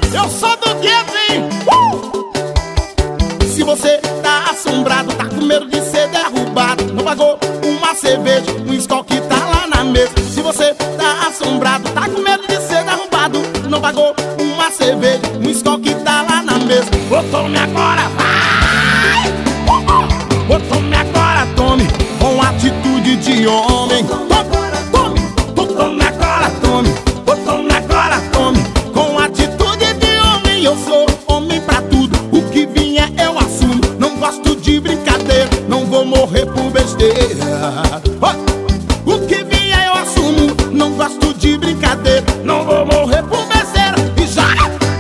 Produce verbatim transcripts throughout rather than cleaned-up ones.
Eu sou do gueto, hein? Uh! Se você tá assombrado, tá com medo de ser derrubado, não pagou uma cerveja, um Skol que tá lá na mesa. Se você tá assombrado, tá com medo de ser derrubado, não pagou uma cerveja, um Skol que tá lá na mesa. Ô, tome agora, vai! Uh! Ô, tome agora, tome, com atitude de homem. Tome, tome, tome agora, tome. Ô, tome agora, tome, com atitude de homem. Eu sou homem pra tudo, o que vier eu assumo. Não gosto de brincadeira, não vou morrer por besteira. Oh! O que vier eu assumo, não gosto de brincadeira, não vou morrer por besteira. E já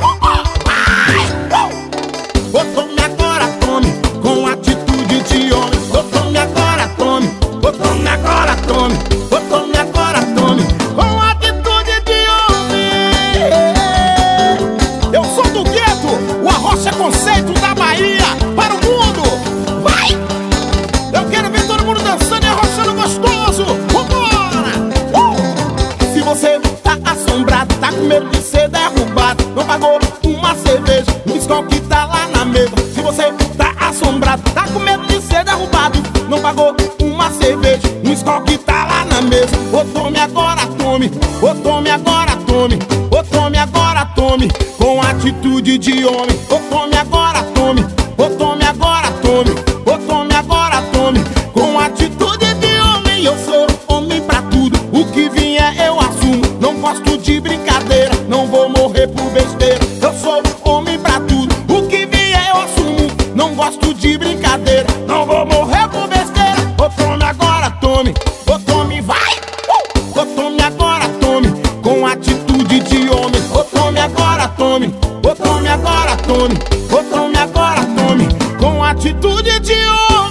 ô, tome agora, tome, com atitude de homem. Ô, tome agora, tome, ô, tome agora, tome, ô, tome agora, tome, com atitude de homem. Eu sou do gueto, o Arrocha Conceito da Bahia para o mundo. Vai! Eu quero ver todo mundo dançando e arrochando gostoso. Vambora! Uh! Se você tá assombrado, tá com medo de ser derrubado, não pagou uma cerveja, um Skol que tá lá na mesa. Se você tá assombrado, tá com medo de ser derrubado, não pagou uma cerveja, um Skol que tá lá na mesa. Ô, tome agora, tome, ô, tome agora, tome, ô, tome agora, tome, com atitude de homem. Ô, tome agora, tome, ô, tome agora, tome, ô, tome agora, tome, com atitude de homem. Eu sou homem pra tudo, o que vier eu assumo. Não gosto de brincadeira, não vou morrer por besteira. Eu sou homem pra tudo, o que vier eu assumo. Não gosto de brincadeira, não vou morrer por besteira. Ô, tome agora, tome, ô, tome, vai! Uh! Ô, tome agora, tome, com atitude de homem. Ô, tome agora, tome, ô, tome agora, tome, ô, tome agora, tome, com atitude de homem.